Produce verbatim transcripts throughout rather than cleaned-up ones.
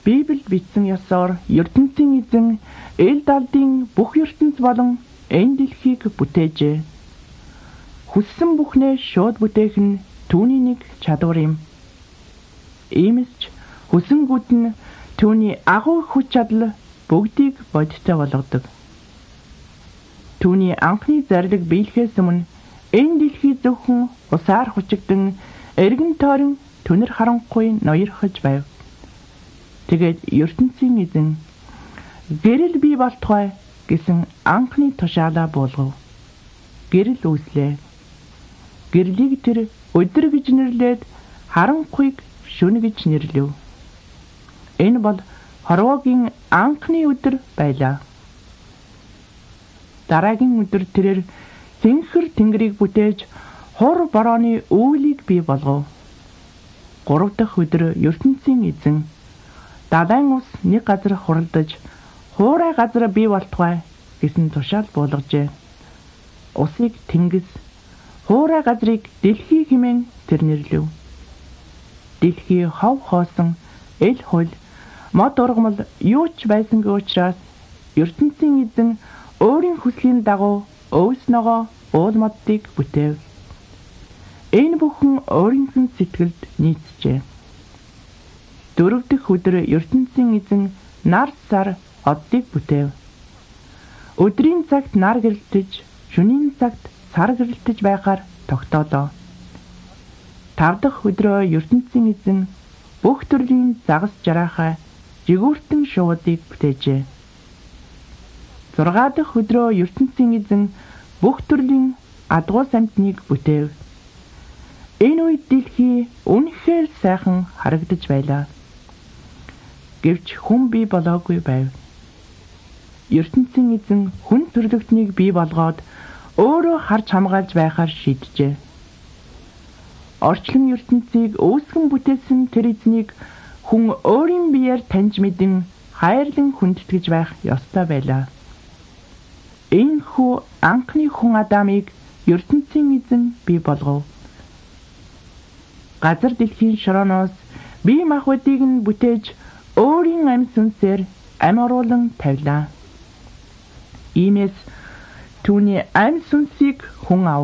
Библиэд бичсэн ёсоор ертөнцийн эзэн эл далдын бүх ертөнц болон энэ дэлхийг бүтээжээ. Хүссэн бүхнээ шууд бүтээх нь түүний нэг чадвар юм. Иймээс ч хүсэнгүүд нь түүний агуу хүч чадал бүгдийг бодиттой болгодог. Түүний анхны зарлиг биелэхээс өмнө энэ дэлхий зөвхөн усаар хучигдан эргэн тойрон түнэр харанхуй ноёрхож байв. Тэгээд ертөнцийн эзэн гэрэл бий болтугай гэсэн анхны тушаалаа буулгав. Гэрэл үүслээ. Гэрлийг тэр өдөр гэж нэрлээд харанхуйг шөнө гэж нэрлэв. Энэ бол хорвоогийн анхны өдөр байлаа. Дараагийн өдөр тэрээр цэнхэр тэнгэрийг бүтээж хур борооны үйлийг бий болгов. Гурав дахь өдөр ертөнцийн эзэн далайн ус нэг газар хуралдаж хуурай газар бий болтугай гэсэн тушаал буулгажээ. Усыг тэнгис, хуурай газрыг дэлхий хэмээн тэр нэрлэв. Дэлхий хов хоосон, эл хул, мод ургамал юу ч байсангүй учраас ертөнцийн эзэн өөрийн хүслийн дагуу өвс ногоо уул моддыг бүтээв. Энэ бүхэн өөрийнхөө сэтгэлд нийцжээ. Дөрөв дэх өдөр ертөнцийн эзэн нар сар оддыг бүтээв. Өдрийн цагт нар гэрэлтэж, шөнийн цагт сар гэрэлтэж байхаар тогтоолоо. Тав дахь өдрөө ертөнцийн эзэн бүх төрлийн загас жараахай жигүүртэн шуудыг бүтээжээ. Зургаа дахь өдрөө ертөнцийн эзэн бүх төрлийн адгуу самтныг бүтээв. Энэ үед дэлхий үнэхээр сайхан харагдаж байлаа. Гэвч хүн бий болоогүй байв. ертөнцийн эзэн хүн төрлөختнийг бий болгоод өөрөө харж хамгаалж байхаар шийджээ. Орчлон ертөнцийг үүсгэн бүтээсэн тэр эзнийг хүн өөрийн биеэр таньж мэдэн хайрлан хүндэтгэж байх ёстой байлаа. Энэхүү анхны хүн Адамыг ертөнцийн эзэн бий болгов. Газар дэлхийн шорооноос бие махбодыг нь бүтээж өөрийн амь сүнсээр амь оруулан тавилаа. Иймээс түүний амь сүнсийг хүн ав.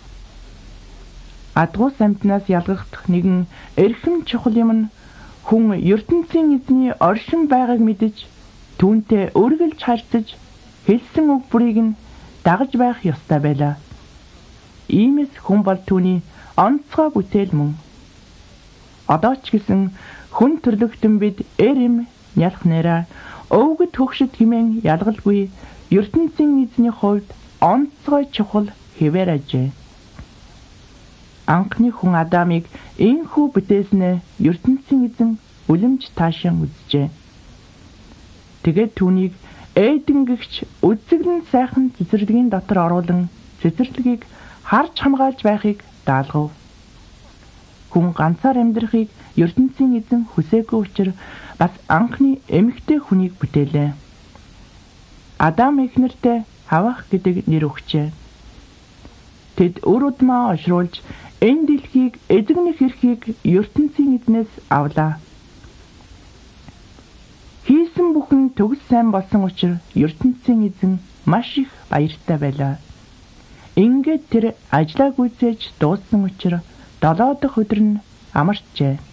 Адгуу самтнаас ялгахдах нэгэн эрхэм чухал юм нь хүн ертөнцийн эзний оршин байгааг мэдэж түүнтэй үргэлж харьцаж хэлсэн үг бүрийг нь дагаж байх ёстой байлаа. Иймээс хүн бол түүний онцгой бүтээл мөн. Одоо ч гэсэн хүн төрлөختөн бид эрэм нялх нэраа өвгөд хөгшөд хэмээн ялгалгүй ертөнцийн эзний хувьд онцгой чухал хэвээр ажээ. Анхны хүн Адамыг энхүү бүтээснээ ертөнцийн эзэн үлэмж таашаан үзжээ. Тэгээд түүнийг Эден гэгч үзэглэн сайхан цэцэрлэгийн дотор оруулан цэцэрлэгийг харж хамгаалж байхыг даалгав. Хүн ганцаар амьдрахыг ертөнцийн эзэн хүсээгүй учраас бас анхны эмэгтэй хүнийг бүтээлээ. Адам эхнэртэй Хавах гэдэг нэр өгчээ. Тэд өр удмаа ошруулж энэ дэлхийг эзэгнэх эрхийг ертөнцийн эзнээс авлаа. Хийсэн бүхэн төгс сайн болсон учраас ертөнцийн эзэн маш их баяртай байлаа. Ингээд тэр ажлаа гүйцээж дууссан учраас долоо дахь өдөр нь амарчжээ.